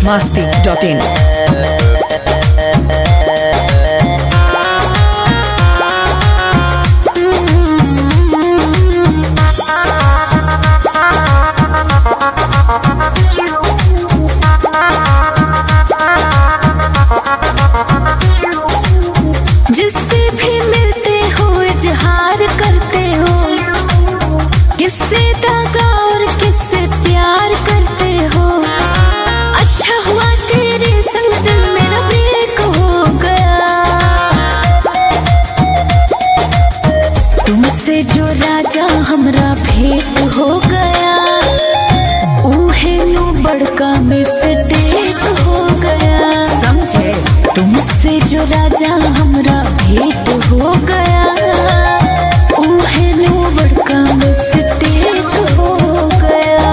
biharmasti.in। जिससे भी मिलते हो इजहार करते हो, किससे दगा और किससे प्यार करते हो। अच्छा हुआ तेरे संग दिल मेरा ब्रेक हो गया, तुमसे जो राजा हमरा भेंट हो गया, ऊहे नु बड़का मिस्टेक हो गया। समझे? तुमसे जो राजा हमरा भेंट हो गया, ऊहे नु बड़का मिस्टेक हो गया।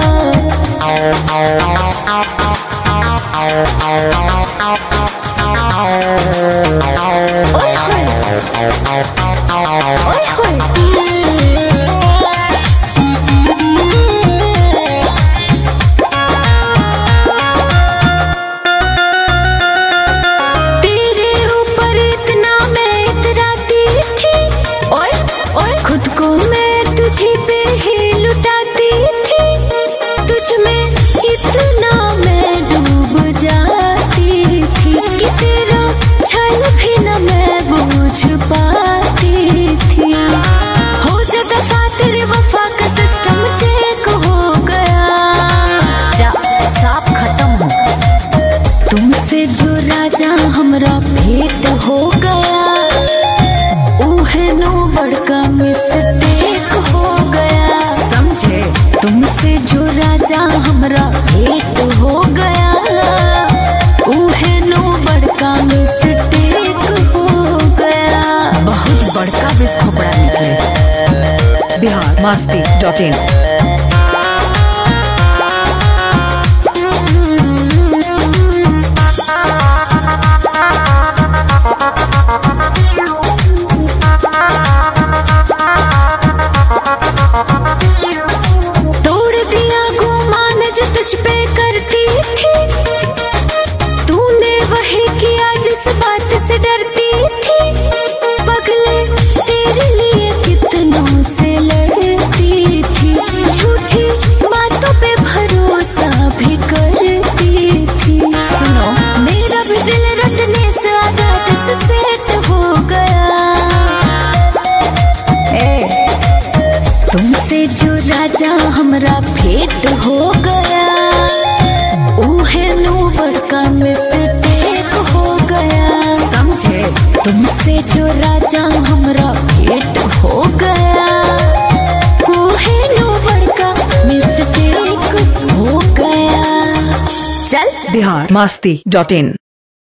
ओए होए, ओए होए। खुद को मैं तुझे पे ही लुटाती थी, तुझ में इतना मैं डूब जाती थी कि तेरा छल भी न मैं बूझ पाती थी। हो जा दफा तेरे वफा का सिस्टम चेक हो गया, जा साफ खत्म हो। तुमसे जो राजा हमरा भेंट हो गया, ऊहे नो बड़का मिस्टेक हो गया। समझे? तुमसे जो राजा हमरा भेंट हो गया, ऊहे नो बड़का मिस्टेक हो गया। बहुत बड़का विस्फोपड़ा निकले। biharmasti.in। तोड़ दिया गुमान जो तुझ पे करती थी, तूने वही किया जिस बात से डरती थी। पगले तेरे लिए कितनों से लड़ती थी, झूठी बातों पे भरोसा भी करती थी। सुनो, मेरा भी दिल रटने से आजाद से सेट हो गया। तुमसे जो राजा हमरा भेंट हो गया, ऊहे नु बड़का मिस्टेक हो गया। समझे? तुमसे जो राजा हमरा भेंट हो गया, ऊहे नु बड़का मिस्टेक हो गया। चल biharmasti.in।